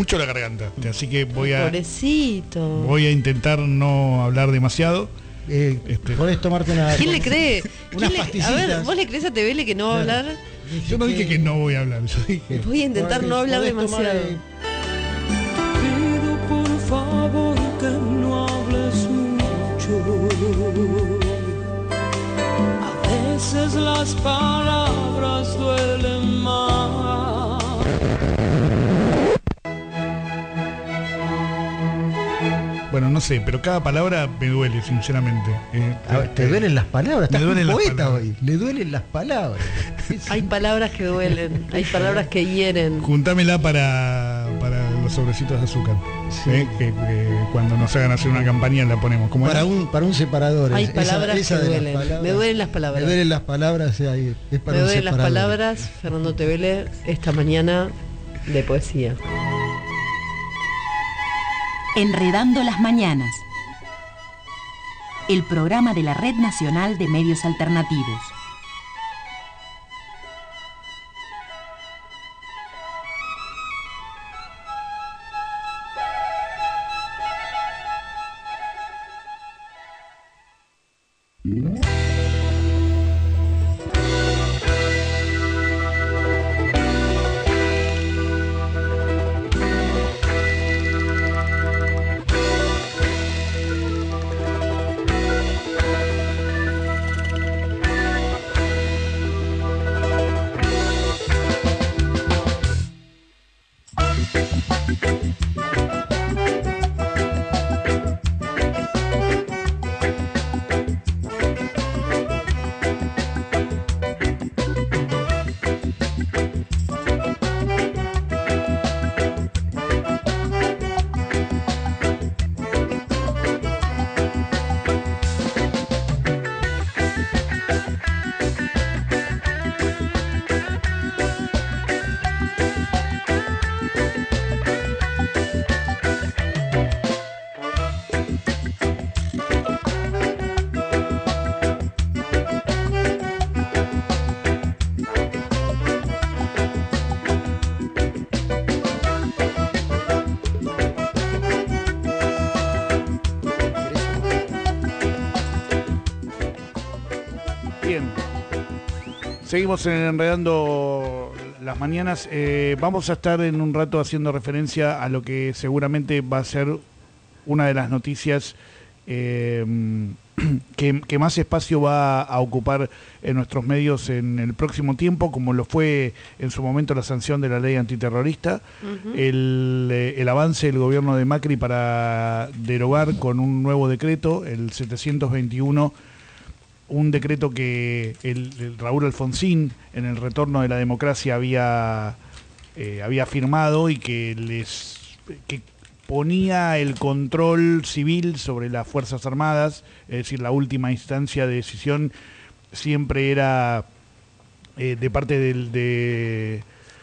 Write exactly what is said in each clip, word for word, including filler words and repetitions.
mucho la garganta, así que voy a... Pobrecito. Voy a intentar no hablar demasiado. Eh, este, podés tomarte una... ¿Quién le cree? Unas ¿Quién le- pastillitas. A ver, ¿vos le crees a Tevele que no va a Claro. hablar? yo no dije que no voy a hablar, yo dije... Voy a intentar no hablar Podés tomar, demasiado. eh, Pido por favor que no hables mucho. A veces las palabras duelen más. Bueno, no sé, pero cada palabra me duele, sinceramente. Eh, a ver, te eh, duelen las palabras, me estás duelen un las poeta palabras. hoy, le duelen las palabras. Es- Hay palabras que duelen, hay palabras que hieren. Juntámela para, para los sobrecitos de azúcar. Sí. eh, que, que cuando nos hagan hacer una campaña la ponemos. ¿Cómo para era? un para un separador. Hay esa- palabras esa que de las duelen. palabras. Me duelen las palabras. Me duelen las palabras, sí, ahí, es para Me un duelen las separador. palabras, Fernando Tevele, esta mañana de poesía. Enredando las mañanas. El programa de la Red Nacional de Medios Alternativos. Bien. Seguimos en Enredando las Mañanas. Eh, vamos a estar en un rato haciendo referencia a lo que seguramente va a ser una de las noticias eh, que, que más espacio va a ocupar en nuestros medios en el próximo tiempo, como lo fue en su momento la sanción de la ley antiterrorista, Ujú. el, eh, el avance del gobierno de Macri para derogar con un nuevo decreto, el setecientos veintiuno, un decreto que el, el Raúl Alfonsín en el retorno de la democracia había, eh, había firmado y que les que ponía el control civil sobre las Fuerzas Armadas, es decir, la última instancia de decisión siempre era eh, de parte del, de,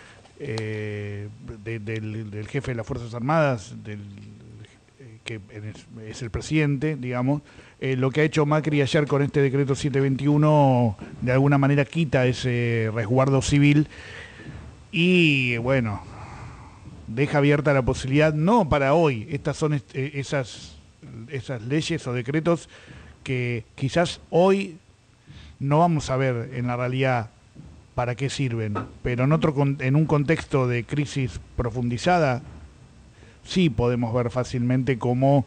eh, de- del, del jefe de las Fuerzas Armadas, del, eh, que es, es el presidente, digamos. Eh, lo que ha hecho Macri ayer con este decreto setecientos veintiuno de alguna manera quita ese resguardo civil y bueno, deja abierta la posibilidad, no para hoy, estas son est- eh, esas, esas leyes o decretos que quizás hoy no vamos a ver en la realidad para qué sirven, pero en, otro, con- en un contexto de crisis profundizada sí podemos ver fácilmente cómo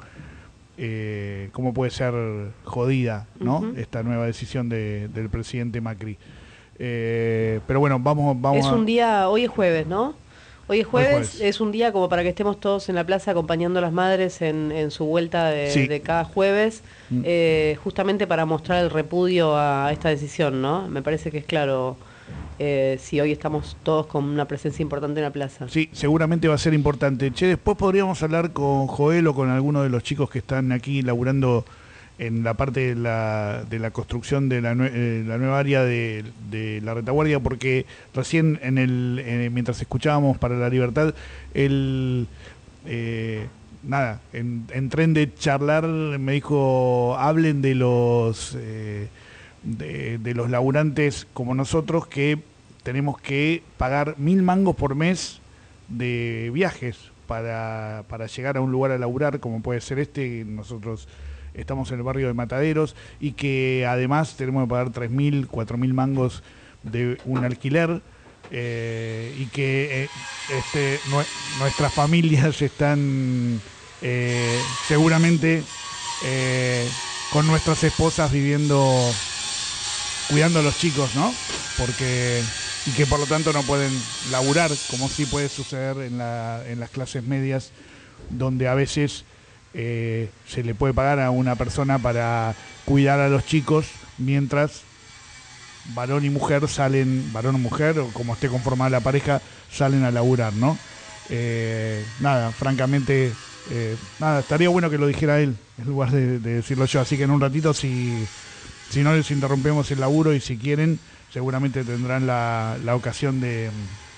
Eh, cómo puede ser jodida, ¿no? Ujú. Esta nueva decisión de, del presidente Macri. Eh, pero bueno, vamos, vamos Es a... un día, hoy es jueves, ¿no? Hoy es jueves, jueves. es un día como para que estemos todos en la plaza acompañando a las madres en, en su vuelta de, Sí. de cada jueves, Mm. eh, justamente para mostrar el repudio a esta decisión, ¿no? Me parece que es claro, eh, si hoy estamos todos con una presencia importante en la plaza. Sí, seguramente va a ser importante. Che, después podríamos hablar con Joel o con alguno de los chicos que están aquí laburando en la parte de la, de la construcción de la, nue- eh, la nueva área de, de la retaguardia, porque recién en el eh, mientras escuchábamos Para la Libertad, el eh, nada, en, en tren de charlar me dijo, hablen de los eh, de, de los laburantes como nosotros que tenemos que pagar mil mangos por mes de viajes para, para llegar a un lugar a laburar, como puede ser este. Nosotros estamos en el barrio de Mataderos y que además tenemos que pagar tres mil, cuatro mil mangos de un alquiler, eh, y que eh, este, nue- nuestras familias están eh, seguramente eh, con nuestras esposas viviendo, cuidando a los chicos, ¿no? Porque, y que por lo tanto no pueden laburar, como sí puede suceder en, la, en las clases medias, donde a veces eh, se le puede pagar a una persona para cuidar a los chicos mientras varón y mujer salen, varón o mujer, o como esté conformada la pareja, salen a laburar, ¿no? Eh, nada, francamente, eh, nada, estaría bueno que lo dijera él en lugar de, de decirlo yo, así que en un ratito, si, si no les interrumpemos el laburo y si quieren, seguramente tendrán la, la ocasión de,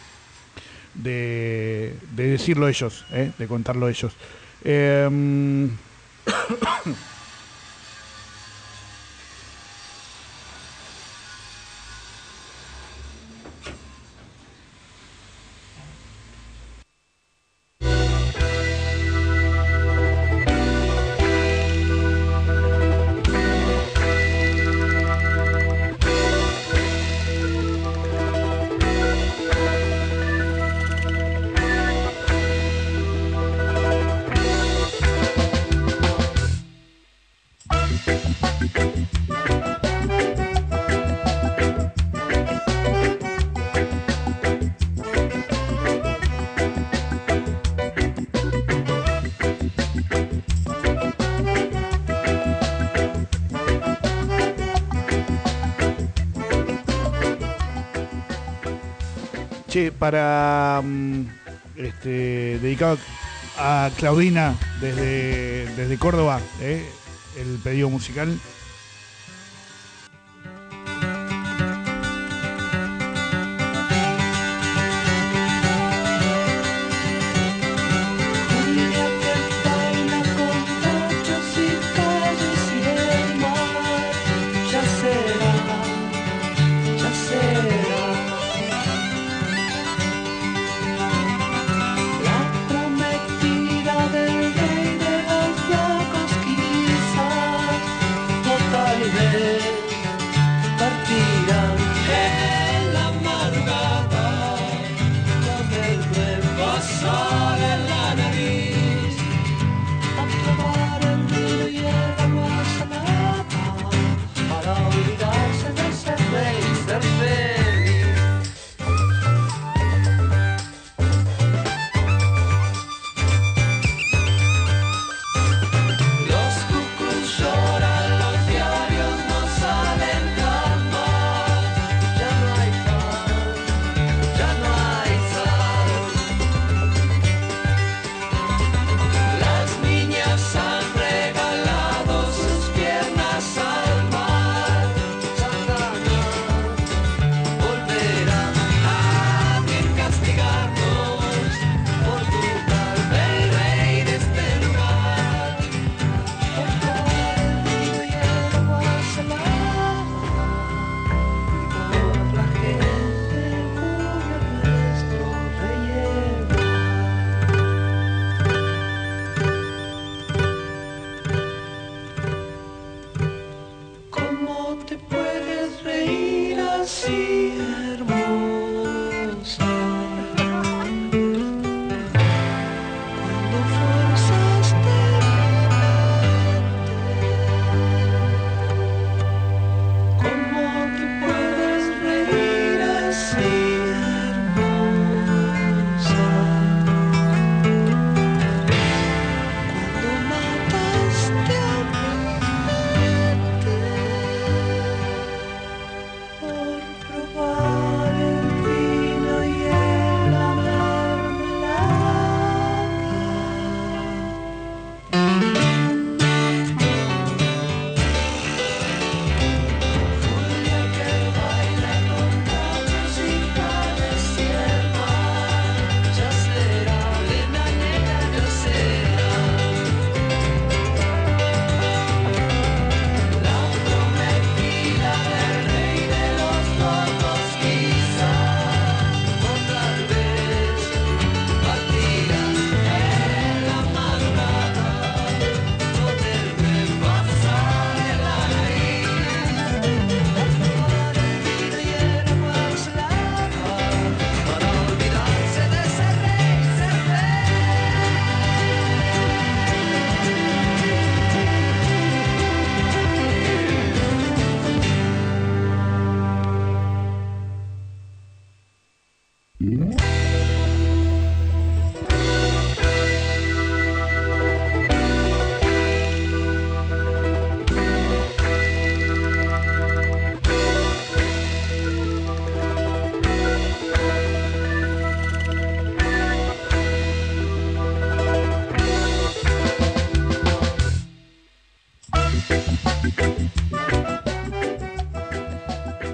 de, de decirlo ellos, ¿eh? De contarlo ellos. Eh, Che, para mm, este, dedicado a Claudina desde, desde Córdoba, ¿eh? El pedido musical. Niña que baila con tachos y calles y el mar, ya será, ya será. La prometida del rey de los locos quizás, por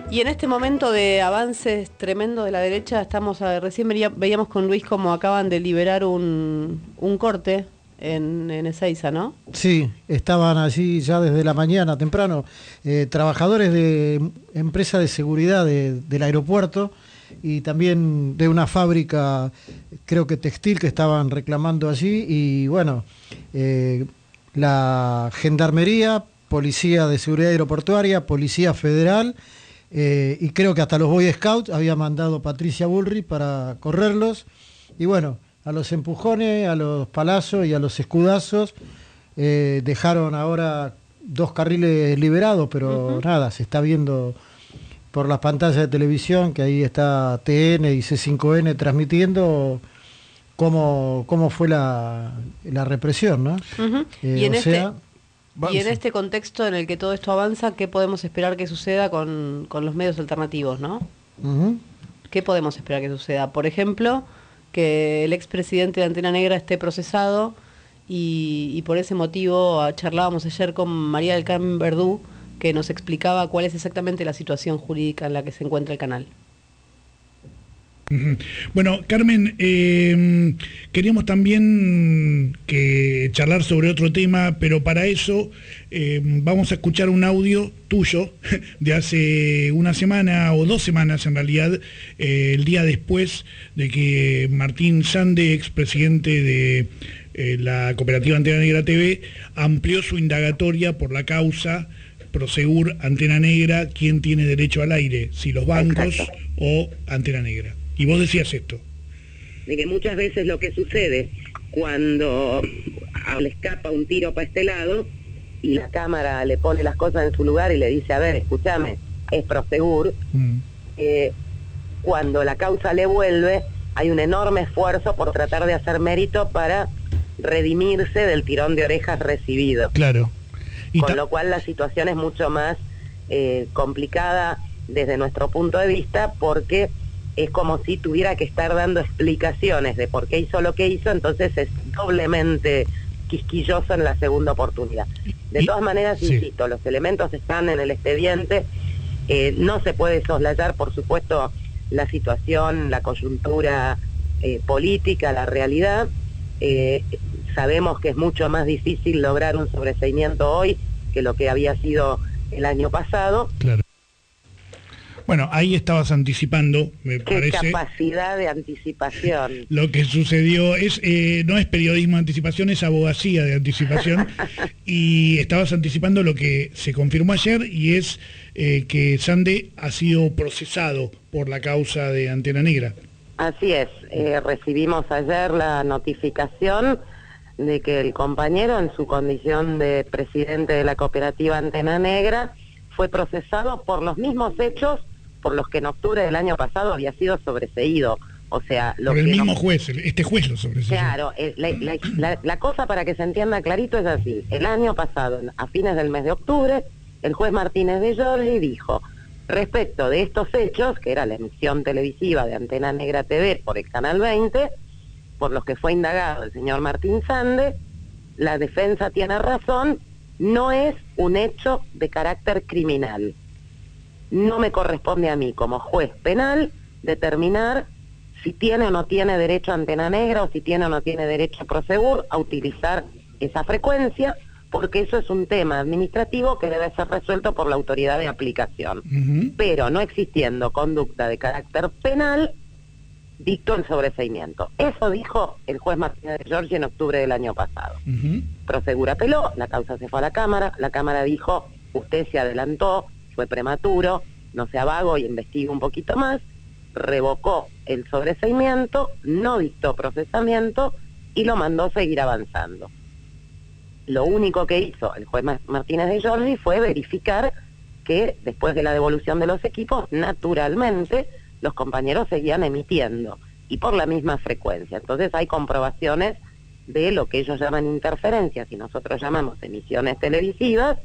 Y en este momento de avances tremendos de la derecha, estamos a, recién veía, veíamos con Luis cómo acaban de liberar un, un corte en, en Ezeiza, ¿no? Sí, estaban allí ya desde la mañana temprano eh, trabajadores de empresa de seguridad de, del aeropuerto y también de una fábrica, creo que textil, que estaban reclamando allí. Y bueno, eh, la Gendarmería, Policía de Seguridad Aeroportuaria, Policía Federal, eh, y creo que hasta los Boy Scouts había mandado Patricia Bullrich para correrlos. Y bueno, a los empujones, a los palazos y a los escudazos, eh, dejaron ahora dos carriles liberados, pero uh-huh. nada, se está viendo por las pantallas de televisión que ahí está T N y C cinco N transmitiendo cómo, cómo fue la, la represión, ¿no? Uh-huh. eh, y en o este... sea, Y en este contexto en el que todo esto avanza, ¿qué podemos esperar que suceda con, con los medios alternativos, no? Uh-huh. ¿Qué podemos esperar que suceda? Por ejemplo, que el expresidente de Antena Negra esté procesado y, y por ese motivo charlábamos ayer con María del Carmen Verdú, que nos explicaba cuál es exactamente la situación jurídica en la que se encuentra el canal. Bueno, Carmen, eh, queríamos también que charlar sobre otro tema, pero para eso eh, vamos a escuchar un audio tuyo de hace una semana o dos semanas en realidad, eh, el día después de que Martín Sande, expresidente de eh, la cooperativa Antena Negra T V, amplió su indagatoria por la causa Prosegur Antena Negra, ¿quién tiene derecho al aire? Si los bancos Exacto. o Antena Negra. Y vos decías esto. De que muchas veces lo que sucede cuando le escapa un tiro para este lado y la cámara le pone las cosas en su lugar y le dice, a ver, escúchame, es Prosegur, mm. eh, cuando la causa le vuelve, hay un enorme esfuerzo por tratar de hacer mérito para redimirse del tirón de orejas recibido. Claro. Y Con lo cual la situación es mucho más eh, complicada desde nuestro punto de vista, porque es como si tuviera que estar dando explicaciones de por qué hizo lo que hizo, entonces es doblemente quisquilloso en la segunda oportunidad. De todas maneras, sí. insisto, los elementos están en el expediente, eh, no se puede soslayar, por supuesto, la situación, la coyuntura eh, política, la realidad. Eh, sabemos que es mucho más difícil lograr un sobreseimiento hoy que lo que había sido el año pasado. Claro. Bueno, ahí estabas anticipando, me Qué parece. Qué capacidad de anticipación. Lo que sucedió es eh, no es periodismo de anticipación, es abogacía de anticipación. Y estabas anticipando lo que se confirmó ayer, y es eh, que Sande ha sido procesado por la causa de Antena Negra. Así es, eh, recibimos ayer la notificación de que el compañero, en su condición de presidente de la cooperativa Antena Negra, fue procesado por los mismos hechos por los que en octubre del año pasado había sido sobreseído. O sea, lo por el que mismo no... juez, este juez lo sobreseído. Claro, la, la, la, la cosa, para que se entienda clarito, es así. El año pasado, a fines del mes de octubre, el juez Martínez de Giorgi dijo, respecto de estos hechos, que era la emisión televisiva de Antena Negra T V por el Canal veinte, por los que fue indagado el señor Martín Sande, la defensa tiene razón, no es un hecho de carácter criminal. No me corresponde a mí, como juez penal, determinar si tiene o no tiene derecho a Antena Negra, o si tiene o no tiene derecho a Prosegur a utilizar esa frecuencia, porque eso es un tema administrativo que debe ser resuelto por la autoridad de aplicación. Uh-huh. Pero no existiendo conducta de carácter penal, dictó el sobreseimiento. Eso dijo el juez Martínez de Giorgi en octubre del año pasado. Uh-huh. Prosegur apeló, la causa se fue a la Cámara, la Cámara dijo, usted se adelantó, fue prematuro, no sea vago y investigue un poquito más, revocó el sobreseimiento, no dictó procesamiento y lo mandó seguir avanzando. Lo único que hizo el juez Martínez de Giorgi fue verificar que después de la devolución de los equipos, naturalmente, los compañeros seguían emitiendo, y por la misma frecuencia. Entonces hay comprobaciones de lo que ellos llaman interferencias, y nosotros llamamos emisiones televisivas,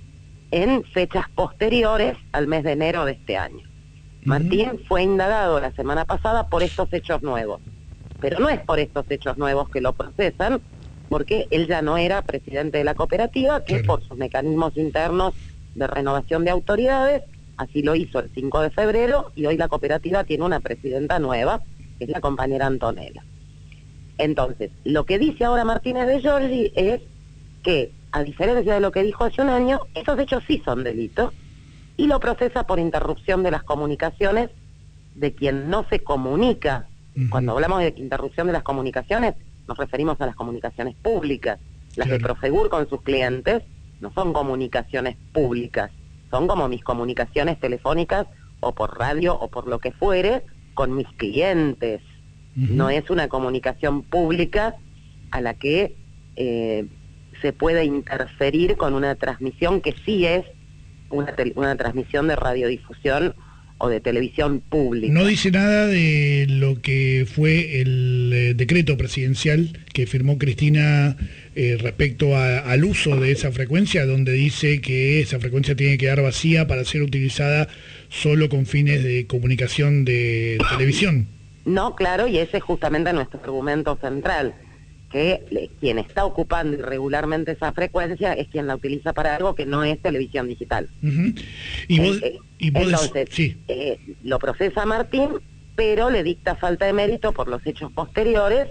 en fechas posteriores al mes de enero de este año. Uh-huh. Martín fue indagado la semana pasada por estos hechos nuevos, pero no es por estos hechos nuevos que lo procesan, porque él ya no era presidente de la cooperativa, que claro, por sus mecanismos internos de renovación de autoridades Así lo hizo el cinco de febrero y hoy la cooperativa tiene una presidenta nueva, que es la compañera Antonella. Entonces, lo que dice ahora Martínez de Giorgi es que, a diferencia de lo que dijo hace un año, esos hechos sí son delitos y lo procesa por interrupción de las comunicaciones de quien no se comunica. Uh-huh. Cuando hablamos de interrupción de las comunicaciones, nos referimos a las comunicaciones públicas. Las claro. de Prosegur con sus clientes no son comunicaciones públicas, son como mis comunicaciones telefónicas o por radio o por lo que fuere con mis clientes. Uh-huh. No es una comunicación pública a la que eh, se puede interferir con una transmisión que sí es una, una transmisión de radiodifusión o de televisión pública. No dice nada de lo que fue el eh, decreto presidencial que firmó Cristina eh, respecto a, al uso de esa frecuencia, donde dice que esa frecuencia tiene que quedar vacía para ser utilizada solo con fines de comunicación de televisión. No, claro, y ese es justamente nuestro argumento central, que le, quien está ocupando irregularmente esa frecuencia es quien la utiliza para algo que no es televisión digital. Uh-huh. ¿Y vos, eh, y vos entonces, sí. eh, lo procesa Martín, pero le dicta falta de mérito por los hechos posteriores,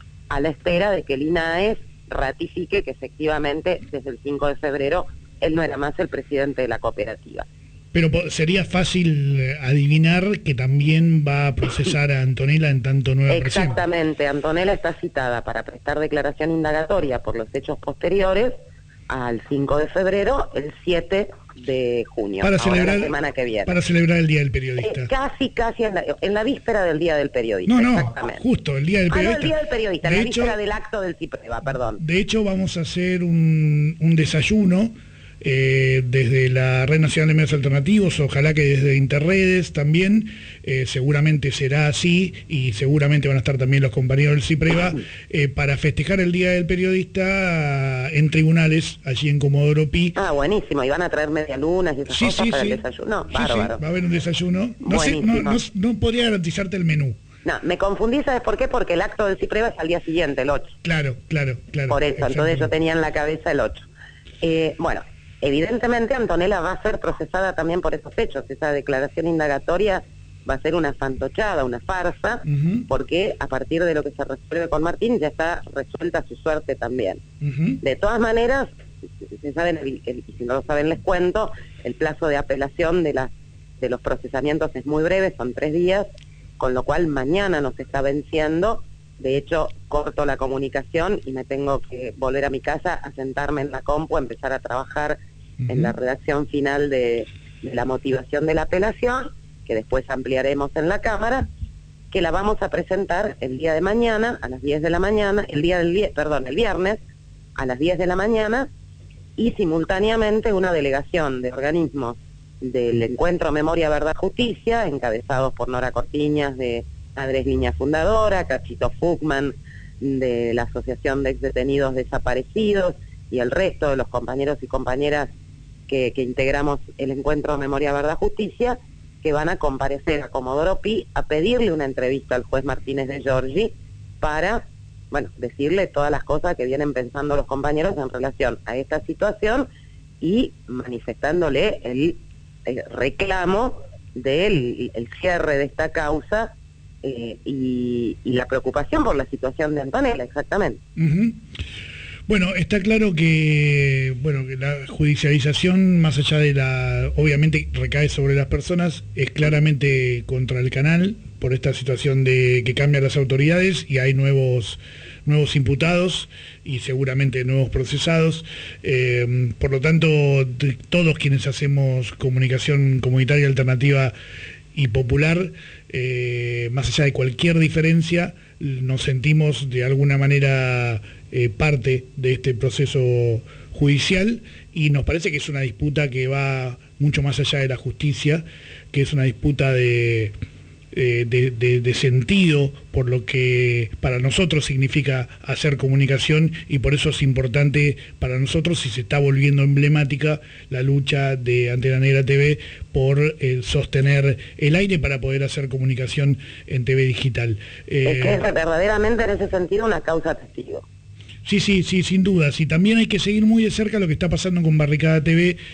a la espera de que el INAES ratifique que efectivamente desde el cinco de febrero él no era más el presidente de la cooperativa. Pero sería fácil adivinar que también va a procesar a Antonella en tanto nueva presión. Exactamente, Antonella está citada para prestar declaración indagatoria por los hechos posteriores al cinco de febrero, el siete de junio, para celebrar, la semana que viene. Para celebrar el Día del Periodista. Eh, casi, casi en la, en la víspera del Día del Periodista. No, no, justo, el Día del Periodista. Ah, no, el Día del Periodista, de la hecho, víspera del acto del CIPREVA, perdón. De hecho, vamos a hacer un, un desayuno Eh, desde la Red Nacional de Medios Alternativos, ojalá que desde Interredes también, eh, seguramente será así y seguramente van a estar también los compañeros del CIPREVA eh, para festejar el Día del Periodista en tribunales allí en Comodoro Pi. Ah, buenísimo, y van a traer medialunas y esas sí, cosas sí, para sí. el desayuno. Sí, Bárbaro. sí, va a haber un desayuno. No, sé, no, no, no podría garantizarte el menú. No, me confundí, ¿sabes por qué? Porque el acto del CIPREVA es al día siguiente, el ocho. Claro, claro, claro. Por eso, entonces yo tenía en la cabeza el ocho. Eh, bueno, evidentemente Antonella va a ser procesada también por esos hechos. Esa declaración indagatoria va a ser una fantochada, una farsa, uh-huh. porque a partir de lo que se resuelve con Martín ya está resuelta su suerte también. Uh-huh. De todas maneras, si saben, el, el, si no lo saben les cuento, el plazo de apelación de, las, de los procesamientos es muy breve, son tres días, con lo cual mañana nos está venciendo. De hecho, corto la comunicación y me tengo que volver a mi casa, a sentarme en la compu, a empezar a trabajar uh-huh. en la redacción final de, de la motivación de la apelación, que después ampliaremos en la Cámara, que la vamos a presentar el día de mañana, a las diez de la mañana, el día del perdón, el viernes, a las diez de la mañana, y simultáneamente una delegación de organismos del Encuentro Memoria, Verdad, Justicia, encabezados por Nora Cortiñas, de Andrés Viña Fundadora, Cachito Fuchman de la Asociación de Exdetenidos Desaparecidos y el resto de los compañeros y compañeras que, que integramos el Encuentro Memoria, Verdad, Justicia, que van a comparecer a Comodoro Pi a pedirle una entrevista al juez Martínez de Giorgi para, bueno, decirle todas las cosas que vienen pensando los compañeros en relación a esta situación y manifestándole el, el reclamo del el cierre de esta causa. Eh, y, y la preocupación por la situación de Antonella, exactamente. Uh-huh. Bueno, está claro que bueno que la judicialización, más allá de la, obviamente recae sobre las personas, es claramente contra el canal por esta situación de que cambian las autoridades y hay nuevos nuevos imputados y seguramente nuevos procesados. Eh, por lo tanto, todos quienes hacemos comunicación comunitaria alternativa y popular, eh, más allá de cualquier diferencia, nos sentimos de alguna manera eh, parte de este proceso judicial y nos parece que es una disputa que va mucho más allá de la justicia, que es una disputa de, eh, de, de, de sentido por lo que para nosotros significa hacer comunicación y por eso es importante para nosotros y se está volviendo emblemática la lucha de Antena Negra T V por eh, sostener el aire para poder hacer comunicación en T V digital. Eh, es que es verdaderamente en ese sentido una causa testigo. Sí, sí, sí, sin dudas. Y también hay que seguir muy de cerca lo que está pasando con Barricada T V,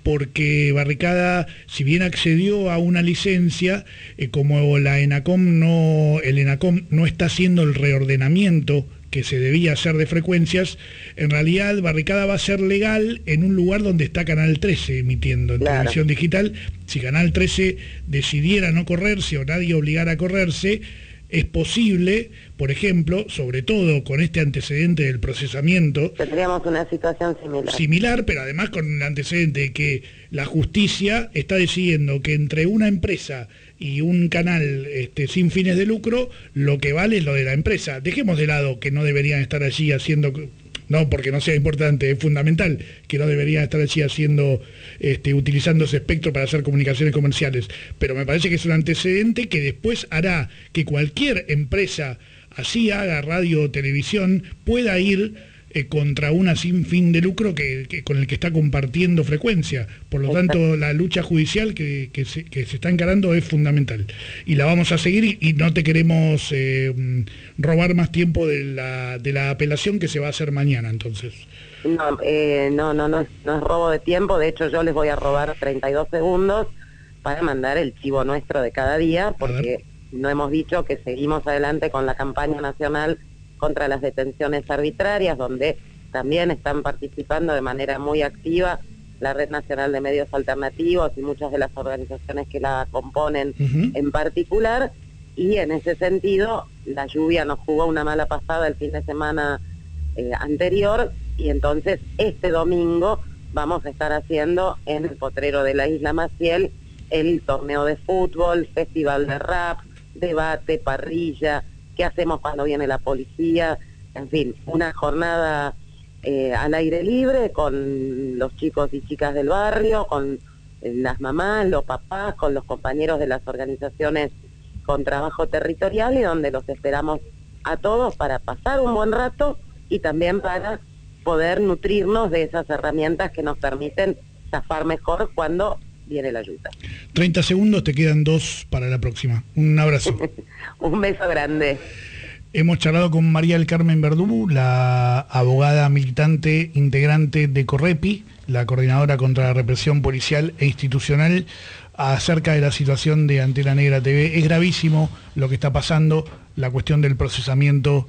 porque Barricada, si bien accedió a una licencia, eh, como la ENACOM no, el ENACOM no está haciendo el reordenamiento que se debía hacer de frecuencias, en realidad Barricada va a ser legal en un lugar donde está Canal trece emitiendo en claro. televisión digital. Si Canal trece decidiera no correrse o nadie obligara a correrse, es posible, por ejemplo, sobre todo con este antecedente del procesamiento... Tendríamos una situación similar. Similar, pero además con un antecedente de que la justicia está decidiendo que entre una empresa y un canal este, sin fines de lucro, lo que vale es lo de la empresa. Dejemos de lado que no deberían estar allí haciendo... No porque no sea importante, es fundamental que no deberían estar allí haciendo, este, utilizando ese espectro para hacer comunicaciones comerciales, pero me parece que es un antecedente que después hará que cualquier empresa, así haga radio o televisión, pueda ir eh, contra una sin fin de lucro que, que con el que está compartiendo frecuencia. Por lo tanto, la lucha judicial que, que, se, que se está encarando es fundamental. Y la vamos a seguir y, y no te queremos eh, robar más tiempo de la, de la apelación que se va a hacer mañana, entonces. No, eh, no, no, no, es, no es robo de tiempo. De hecho, yo les voy a robar treinta y dos segundos para mandar el chivo nuestro de cada día, porque no hemos dicho que seguimos adelante con la campaña nacional contra las detenciones arbitrarias, donde también están participando de manera muy activa la Red Nacional de Medios Alternativos y muchas de las organizaciones que la componen uh-huh. en particular, y en ese sentido la lluvia nos jugó una mala pasada el fin de semana eh, anterior, y entonces este domingo vamos a estar haciendo en el potrero de la Isla Maciel el torneo de fútbol, festival de rap, debate, parrilla, qué hacemos cuando viene la policía, en fin, una jornada eh, al aire libre con los chicos y chicas del barrio, con eh, las mamás, los papás, con los compañeros de las organizaciones con trabajo territorial, y donde los esperamos a todos para pasar un buen rato y también para poder nutrirnos de esas herramientas que nos permiten zafar mejor cuando viene la ayuda. treinta segundos, te quedan dos para la próxima. Un abrazo. Un beso grande. Hemos charlado con María del Carmen Verdú, la abogada militante integrante de Correpi, la coordinadora contra la represión policial e institucional, acerca de la situación de Antena Negra T V. Es gravísimo lo que está pasando, la cuestión del procesamiento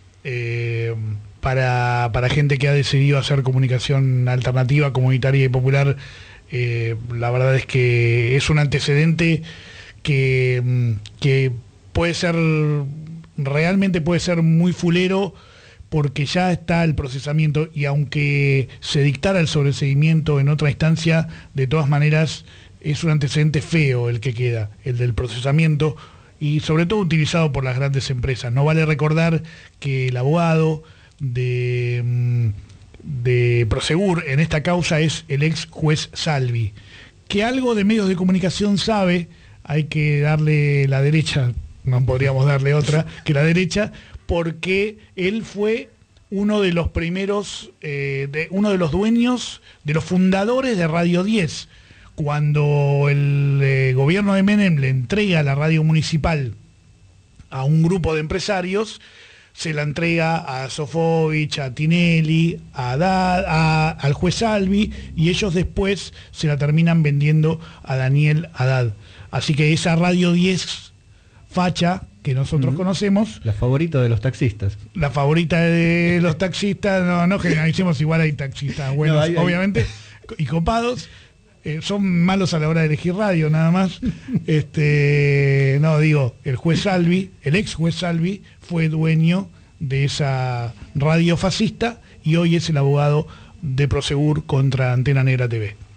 eh, para, para gente que ha decidido hacer comunicación alternativa, comunitaria y popular. Eh, la verdad es que es un antecedente que, que puede ser, realmente puede ser muy fulero, porque ya está el procesamiento, y aunque se dictara el sobreseguimiento en otra instancia, de todas maneras es un antecedente feo el que queda, el del procesamiento, y sobre todo utilizado por las grandes empresas. No vale recordar que el abogado de... de Prosegur en esta causa es el ex juez Salvi, que algo de medios de comunicación sabe. Hay que darle la derecha, no podríamos darle otra que la derecha, porque él fue uno de los primeros, eh, de, uno de los dueños, de los fundadores de Radio diez. Cuando el eh, gobierno de Menem le entrega la radio municipal a un grupo de empresarios, se la entrega a Sofovich, a Tinelli, a Haddad, a, al juez Salvi, y ellos después se la terminan vendiendo a Daniel Haddad. Así que esa Radio diez facha que nosotros uh-huh. conocemos... La favorita de los taxistas. La favorita de los taxistas, no, no generalicemos, igual hay taxistas buenos, no, hay, obviamente, hay... y copados. Eh, son malos a la hora de elegir radio, nada más. este No, digo, el juez Salvi, el ex juez Salvi, fue dueño de esa radio fascista y hoy es el abogado de Prosegur contra Antena Negra T V.